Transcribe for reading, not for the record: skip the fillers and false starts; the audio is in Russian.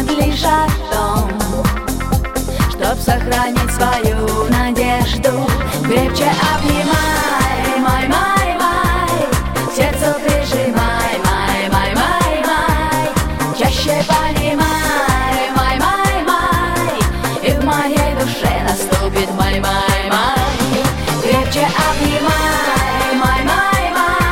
принадлежат дом, чтоб сохранить свою надежду, крепче обнимать.